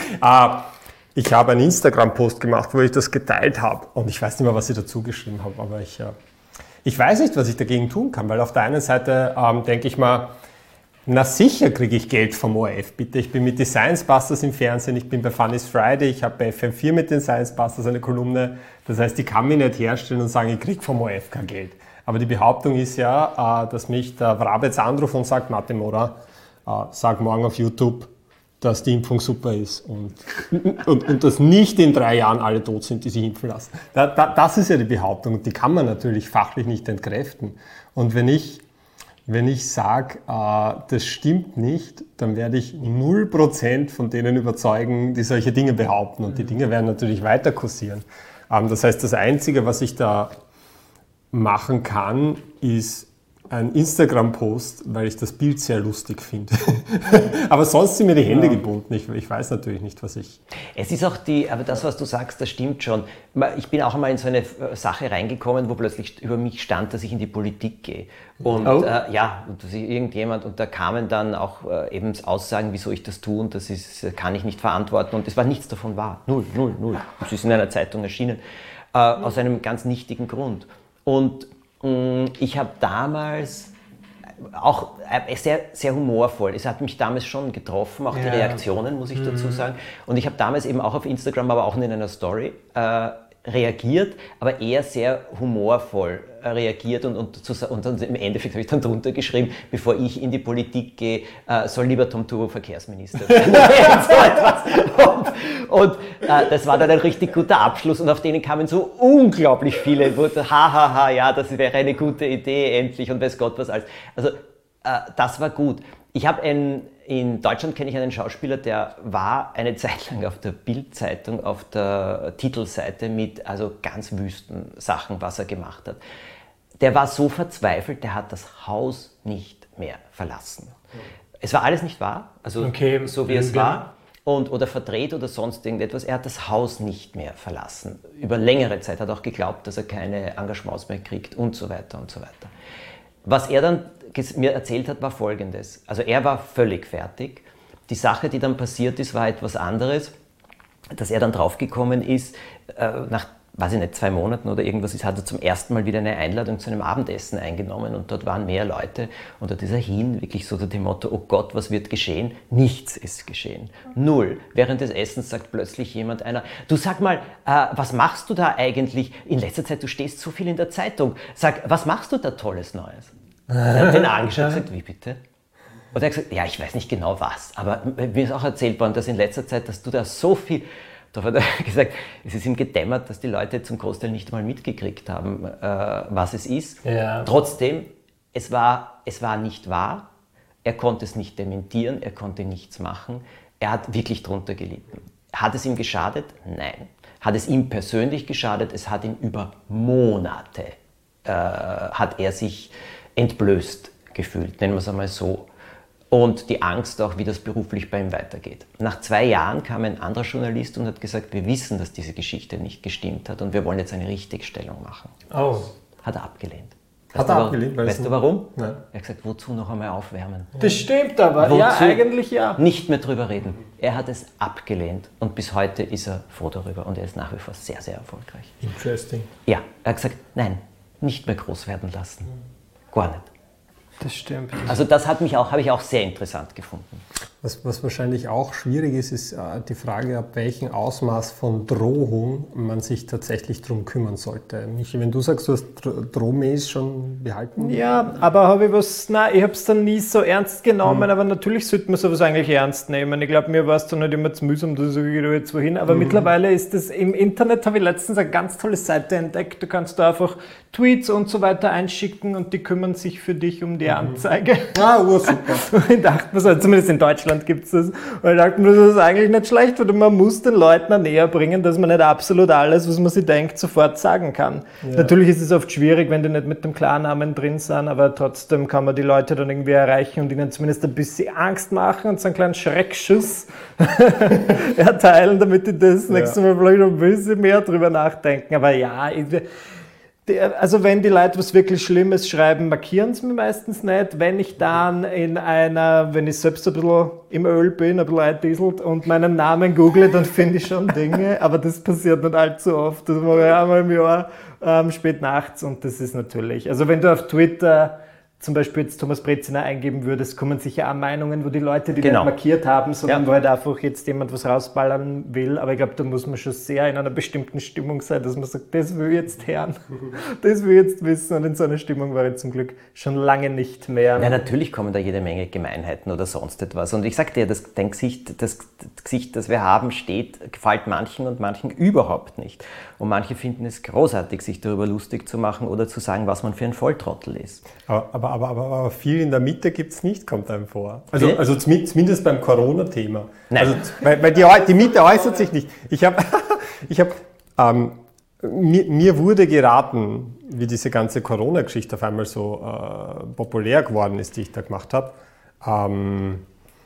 Ich habe einen Instagram-Post gemacht, wo ich das geteilt habe und ich weiß nicht mehr, was ich dazu geschrieben habe, aber ich, ich weiß nicht, was ich dagegen tun kann, weil auf der einen Seite ähm, denke ich mal, na sicher kriege ich Geld vom O R F, bitte. Ich bin mit den Science Busters im Fernsehen, ich bin bei Funny's Friday, ich habe bei F M vier mit den Science Busters eine Kolumne. Das heißt, ich kann mich nicht herstellen und sagen, ich kriege vom O R F kein Geld. Aber die Behauptung ist ja, dass mich der Wrabetz anruft und sagt, Martin Moder, sag morgen auf YouTube, dass die Impfung super ist und, und, und dass nicht in drei Jahren alle tot sind, die sich impfen lassen. Da, da, das ist ja die Behauptung und die kann man natürlich fachlich nicht entkräften. Und wenn ich, wenn ich sage, äh, das stimmt nicht, dann werde ich null Prozent von denen überzeugen, die solche Dinge behaupten und die Dinge werden natürlich weiter kursieren. Ähm, das heißt, das Einzige, was ich da machen kann, ist ein Instagram-Post, weil ich das Bild sehr lustig finde. Aber sonst sind mir die Hände ja. gebunden. Ich, ich weiß natürlich nicht, was ich... Es ist auch die, aber das, was du sagst, das stimmt schon. Ich bin auch einmal in so eine Sache reingekommen, wo plötzlich über mich stand, dass ich in die Politik gehe. Und oh. äh, ja, und dass ich irgendjemand, und da kamen dann auch äh, eben Aussagen, wieso ich das tue, und das ist, kann ich nicht verantworten. Und es war nichts davon wahr. Null, null, null. Es ist in einer Zeitung erschienen. Äh, aus einem ganz nichtigen Grund. Und mh, ich habe damals auch äh, sehr, sehr humorvoll, es hat mich damals schon getroffen, auch ja. die Reaktionen, muss ich mhm. dazu sagen. Und ich habe damals eben auch auf Instagram, aber auch in einer Story äh, reagiert, aber eher sehr humorvoll äh, reagiert und, und, zu, und dann im Endeffekt habe ich dann drunter geschrieben, bevor ich in die Politik gehe, äh, soll lieber Tom Turbo Verkehrsminister werden. und und äh, das war dann ein richtig guter Abschluss und auf denen kamen so unglaublich viele, wo hahaha, ha, ha, ja, das wäre eine gute Idee, endlich und weiß Gott was alles. Also äh, das war gut. Ich habe ein In Deutschland kenne ich einen Schauspieler, der war eine Zeit lang auf der Bild-Zeitung auf der Titelseite mit also ganz wüsten Sachen, was er gemacht hat. Der war so verzweifelt, der hat das Haus nicht mehr verlassen. Es war alles nicht wahr, also okay, so wie es war, und, oder verdreht oder sonst irgendetwas. Er hat das Haus nicht mehr verlassen. Über längere Zeit hat er auch geglaubt, dass er keine Engagements mehr kriegt und so weiter und so weiter. Was er dann mir erzählt hat, war Folgendes. Also er war völlig fertig. Die Sache, die dann passiert ist, war etwas anderes, dass er dann draufgekommen ist, äh, nach, weiß ich nicht, zwei Monaten oder irgendwas, ist, hat er zum ersten Mal wieder eine Einladung zu einem Abendessen eingenommen und dort waren mehr Leute und dort ist er hin, wirklich so unter dem Motto, oh Gott, was wird geschehen? Nichts ist geschehen. Null. Während des Essens sagt plötzlich jemand einer, du sag mal, äh, was machst du da eigentlich? In letzter Zeit, du stehst so viel in der Zeitung. Sag, was machst du da Tolles Neues? Er hat den angeschaut und gesagt, wie bitte? Und er hat gesagt, ja, ich weiß nicht genau was, aber mir ist auch erzählt worden, dass in letzter Zeit, dass du da so viel... Da hat er gesagt, es ist ihm gedämmert, dass die Leute zum Großteil nicht mal mitgekriegt haben, äh, was es ist. Ja. Trotzdem, es war, es war nicht wahr, er konnte es nicht dementieren, er konnte nichts machen, er hat wirklich drunter gelitten. Hat es ihm geschadet? Nein. Hat es ihm persönlich geschadet? Es hat ihn über Monate, äh, hat er sich entblößt gefühlt, nennen wir es einmal so. Und die Angst auch, wie das beruflich bei ihm weitergeht. Nach zwei Jahren kam ein anderer Journalist und hat gesagt, wir wissen, dass diese Geschichte nicht gestimmt hat und wir wollen jetzt eine Richtigstellung machen. Oh. Hat er abgelehnt. Weißt hat er du, abgelehnt? Weißt du warum? Nein. Er hat gesagt, wozu noch einmal aufwärmen? Das stimmt aber, wozu? Ja, eigentlich ja. Nicht mehr drüber reden. Er hat es abgelehnt und bis heute ist er froh darüber und er ist nach wie vor sehr, sehr erfolgreich. Interesting. Ja, er hat gesagt, nein, nicht mehr groß werden lassen. Gar nicht. Das stimmt. Also das hat mich auch, habe ich auch sehr interessant gefunden. Was, was wahrscheinlich auch schwierig ist, ist äh, die Frage, ab welchem Ausmaß von Drohung man sich tatsächlich darum kümmern sollte. Michi, wenn du sagst, du hast Dro- Drohmails schon behalten? Ja, aber habe ich was, nein, ich habe es dann nie so ernst genommen, mhm. aber natürlich sollte man sowas eigentlich ernst nehmen. Ich glaube, mir war es dann nicht immer zu mühsam, dass ich da jetzt wohin, aber mhm. mittlerweile ist es, im Internet habe ich letztens eine ganz tolle Seite entdeckt, du kannst da einfach Tweets und so weiter einschicken und die kümmern sich für dich um die Anzeige. Ah, ursuper. Und ich dachte mir so, zumindest in Deutschland gibt es das, und ich dachte mir, das ist eigentlich nicht schlecht, weil man muss den Leuten näher bringen, dass man nicht absolut alles, was man sich denkt, sofort sagen kann. Ja. Natürlich ist es oft schwierig, wenn die nicht mit dem Klarnamen drin sind, aber trotzdem kann man die Leute dann irgendwie erreichen und ihnen zumindest ein bisschen Angst machen und so einen kleinen Schreckschuss erteilen, damit die das ja. nächste Mal vielleicht ein bisschen mehr drüber nachdenken. Aber ja, ich, also wenn die Leute was wirklich Schlimmes schreiben, markieren sie mir meistens nicht. Wenn ich dann in einer, wenn ich selbst ein bisschen im Öl bin, ein bisschen eindieselt und meinen Namen google, dann finde ich schon Dinge, aber das passiert nicht allzu oft. Das mache ich einmal im Jahr, ähm, spät nachts, und das ist natürlich, also wenn du auf Twitter zum Beispiel jetzt Thomas Brezina eingeben würdest, kommen sicher auch Meinungen, wo die Leute, die genau. nicht markiert haben, sondern ja. wo halt einfach jetzt jemand was rausballern will. Aber ich glaube, da muss man schon sehr in einer bestimmten Stimmung sein, dass man sagt, das will ich jetzt hören, das will ich jetzt wissen. Und in so einer Stimmung war ich zum Glück schon lange nicht mehr. Ja, natürlich kommen da jede Menge Gemeinheiten oder sonst etwas. Und ich sag dir, das, dein Gesicht, das, das Gesicht, das wir haben, steht, gefällt manchen und manchen überhaupt nicht. Und manche finden es großartig, sich darüber lustig zu machen oder zu sagen, was man für ein Volltrottel ist. Aber, aber, aber, aber, aber viel in der Mitte gibt es nicht, kommt einem vor. Also, okay. also zumindest beim Corona-Thema. Nein. Also, weil, weil die, die Mitte äußert sich nicht. Ich habe, ich hab, ähm, mir, mir wurde geraten, wie diese ganze Corona-Geschichte auf einmal so äh, populär geworden ist, die ich da gemacht habe, ähm,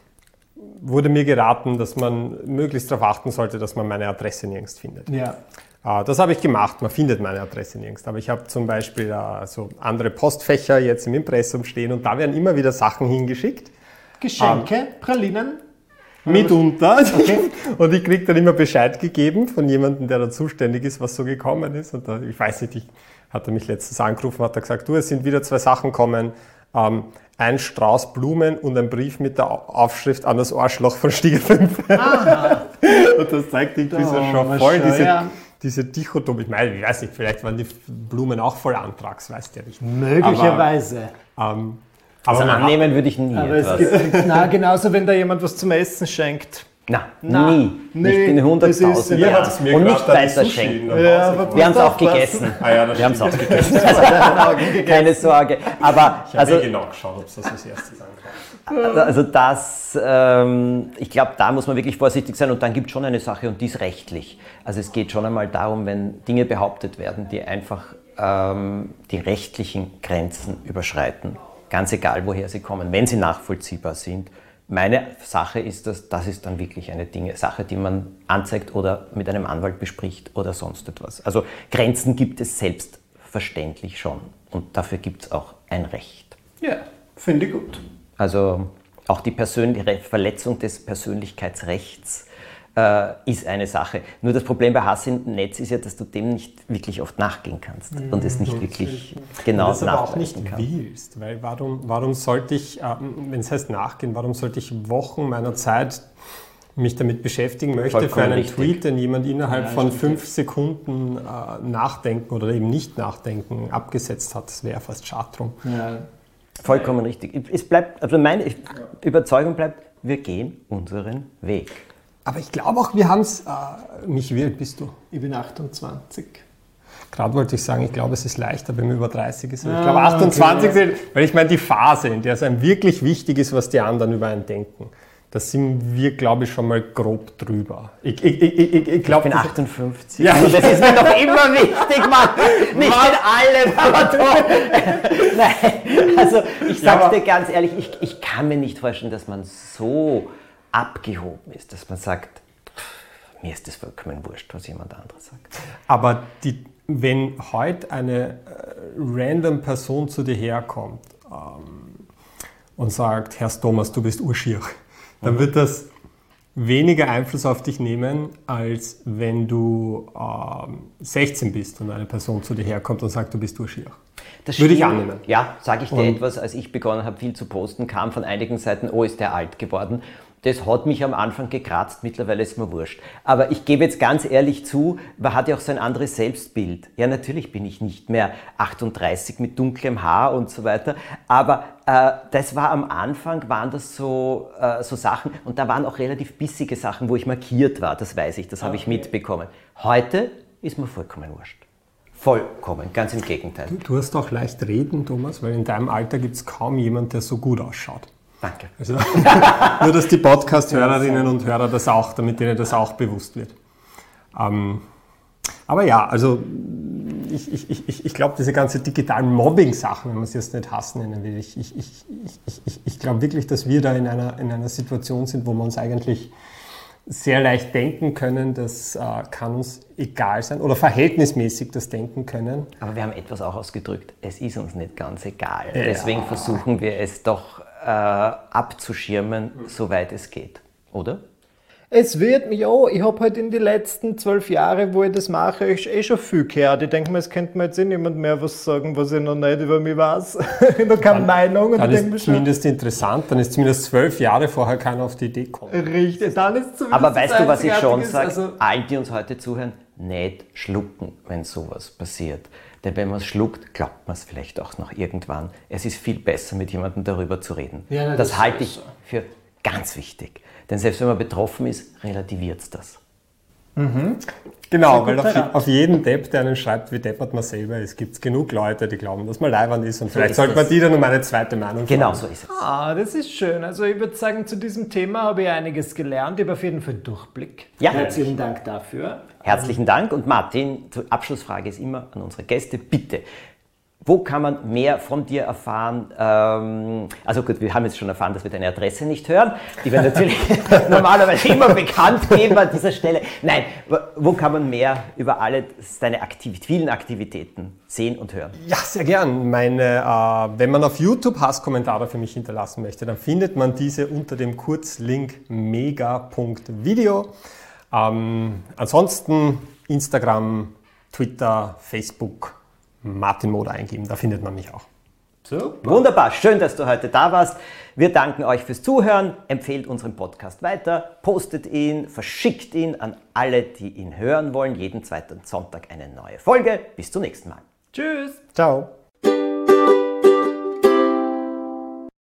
wurde mir geraten, dass man möglichst darauf achten sollte, dass man meine Adresse nirgends findet. Ja. Das habe ich gemacht, man findet meine Adresse nirgends. Aber ich habe zum Beispiel äh, so andere Postfächer jetzt im Impressum stehen und da werden immer wieder Sachen hingeschickt. Geschenke, ähm, Pralinen? Mitunter. Okay. Und ich kriege dann immer Bescheid gegeben von jemandem, der da zuständig ist, was so gekommen ist. Und da, ich weiß nicht, ich hatte mich letztens angerufen, hat er gesagt, du, es sind wieder zwei Sachen gekommen. Ähm, ein Strauß Blumen und ein Brief mit der Aufschrift an das Arschloch von Stiege fünf. Aha. Und das zeigt irgendwie so schon voll diese... Ja. Diese Dichotomie, ich meine, ich weiß nicht, vielleicht waren die Blumen auch voll Antrags, weißt du ja nicht. Möglicherweise. Aber, ähm, also aber annehmen würde ich nie aber etwas. Es gibt, na, genauso, wenn da jemand was zum Essen schenkt. Na, na nie. Nee, ich bin hunderttausend Jahre und nicht weiter schenken. Ja, wir haben es auch gegessen. Ah, ja, wir haben es auch gegessen. Keine Sorge. Aber, ich habe also, eh genau geschaut, ob es das als erstes ankommt. Also das, ähm, ich glaube, da muss man wirklich vorsichtig sein, und dann gibt es schon eine Sache, und die ist rechtlich. Also es geht schon einmal darum, wenn Dinge behauptet werden, die einfach ähm, die rechtlichen Grenzen überschreiten, ganz egal woher sie kommen, wenn sie nachvollziehbar sind. Meine Sache ist, dass das ist dann wirklich eine Dinge, Sache, die man anzeigt oder mit einem Anwalt bespricht oder sonst etwas. Also Grenzen gibt es selbstverständlich schon, und dafür gibt es auch ein Recht. Ja, finde ich gut. Also auch die persönliche Verletzung des Persönlichkeitsrechts äh, ist eine Sache. Nur das Problem bei Hass im Netz ist ja, dass du dem nicht wirklich oft nachgehen kannst mhm. und es nicht mhm. wirklich genau nachweisen kannst. Und das aber auch nicht willst, weil warum, warum sollte ich, äh, wenn es heißt nachgehen, warum sollte ich Wochen meiner Zeit mich damit beschäftigen möchte, vollkommen für einen richtig. Tweet, den jemand innerhalb ja, von fünf Sekunden äh, nachdenken oder eben nicht nachdenken abgesetzt hat. Das wäre fast schade drum. Ja. Vollkommen richtig. Es bleibt, also meine Überzeugung bleibt, wir gehen unseren Weg. Aber ich glaube auch, wir haben es, äh, Michi, wie alt bist du? Ich bin achtundzwanzig. Gerade wollte ich sagen, ich glaube, es ist leichter, wenn man über dreißig ist. Ah, ich glaube, achtundzwanzig okay. sind, weil ich meine, die Phase, in der es einem wirklich wichtig ist, was die anderen über einen denken. Da sind wir, glaube ich, schon mal grob drüber. Ich, ich, ich, ich, ich, glaub, ich bin achtundfünfzig. Ja, also das ist mir doch immer wichtig, Mann. Nicht was? In allem, aber toll. Nein, also ich sage ja, dir ganz ehrlich, ich, ich kann mir nicht vorstellen, dass man so abgehoben ist, dass man sagt, pff, mir ist das vollkommen wurscht, was jemand anderes sagt. Aber die, wenn heute eine äh, random Person zu dir herkommt ähm, und sagt, Herr Thomas, du bist urschier, dann wird das weniger Einfluss auf dich nehmen, als wenn du ähm, sechzehn bist und eine Person zu dir herkommt und sagt, du bist urschier. Das Würde ich stimmt. annehmen. Ja, sage ich dir Und etwas, als ich begonnen habe, viel zu posten, kam von einigen Seiten, oh, ist der alt geworden. Das hat mich am Anfang gekratzt, mittlerweile ist mir wurscht. Aber ich gebe jetzt ganz ehrlich zu, man hat ja auch so ein anderes Selbstbild. Ja, natürlich bin ich nicht mehr achtunddreißig mit dunklem Haar und so weiter, aber äh, das war am Anfang, waren das so, äh, so Sachen, und da waren auch relativ bissige Sachen, wo ich markiert war, das weiß ich, das habe okay. ich mitbekommen. Heute ist mir vollkommen wurscht. Vollkommen, ganz im Gegenteil. Du, du hast auch leicht reden, Thomas, weil in deinem Alter gibt es kaum jemanden, der so gut ausschaut. Danke. Also, nur, dass die Podcast-Hörerinnen und Hörer das auch, damit ihnen das auch bewusst wird. Ähm, aber ja, also ich, ich, ich, ich glaube, diese ganze digitalen Mobbing-Sachen, wenn man es jetzt nicht hassen nennen will, ich, ich, ich, ich, ich, ich glaube wirklich, dass wir da in einer, in einer Situation sind, wo wir uns eigentlich sehr leicht denken können, das äh, kann uns egal sein oder verhältnismäßig das denken können. Aber wir haben etwas auch ausgedrückt, es ist uns nicht ganz egal. Ja. Deswegen versuchen wir es doch äh, abzuschirmen, soweit es geht, oder? Es wird mich auch, ich habe halt in den letzten zwölf Jahren, wo ich das mache, eh schon viel gehört. Ich denke mir, es könnte mir jetzt eh niemand mehr was sagen, was ich noch nicht über mich weiß. Ich habe keine Meinung. Und Dann ich ist denke mir zumindest interessant, dann ist zumindest zwölf Jahre vorher keiner auf die Idee gekommen. schon, richtig, dann ist zumindest Aber weißt das du, was ich schon Einzigartige, sage? also- Allen, die uns heute zuhören, nicht schlucken, wenn sowas passiert. Denn wenn man es schluckt, glaubt man es vielleicht auch noch irgendwann. Es ist viel besser, mit jemandem darüber zu reden. Ja, na, das das halte ist ich so. für ganz wichtig. Denn selbst wenn man betroffen ist, relativiert es das. Genau, weil guter auf, Rat. auf jeden Depp, der einen schreibt, wie deppert man selber ist, gibt es genug Leute, die glauben, dass man leiwand ist und vielleicht ist sollte man es. die dann um eine zweite Meinung Genau fragen. so ist es. Ah, das ist schön. Also ich würde sagen, zu diesem Thema habe ich einiges gelernt. Ich habe auf jeden Fall Durchblick. Ja. Herzlichen Dank dafür. Herzlichen Dank. Und Martin, zur Abschlussfrage ist immer an unsere Gäste, bitte, wo kann man mehr von dir erfahren? Ähm, also gut, wir haben jetzt schon erfahren, dass wir deine Adresse nicht hören. Die wir natürlich normalerweise immer bekannt geben an dieser Stelle. Nein, wo kann man mehr über alle deine Aktiv- vielen Aktivitäten sehen und hören? Ja, sehr gern. Meine, äh, wenn man auf YouTube Hasskommentare für mich hinterlassen möchte, dann findet man diese unter dem Kurzlink mega punkt video. Ähm, ansonsten Instagram, Twitter, Facebook, Martin Moder eingeben, da findet man mich auch. So. Wunderbar, schön, dass du heute da warst. Wir danken euch fürs Zuhören. Empfehlt unseren Podcast weiter, postet ihn, verschickt ihn an alle, die ihn hören wollen. Jeden zweiten Sonntag eine neue Folge. Bis zum nächsten Mal. Tschüss. Ciao.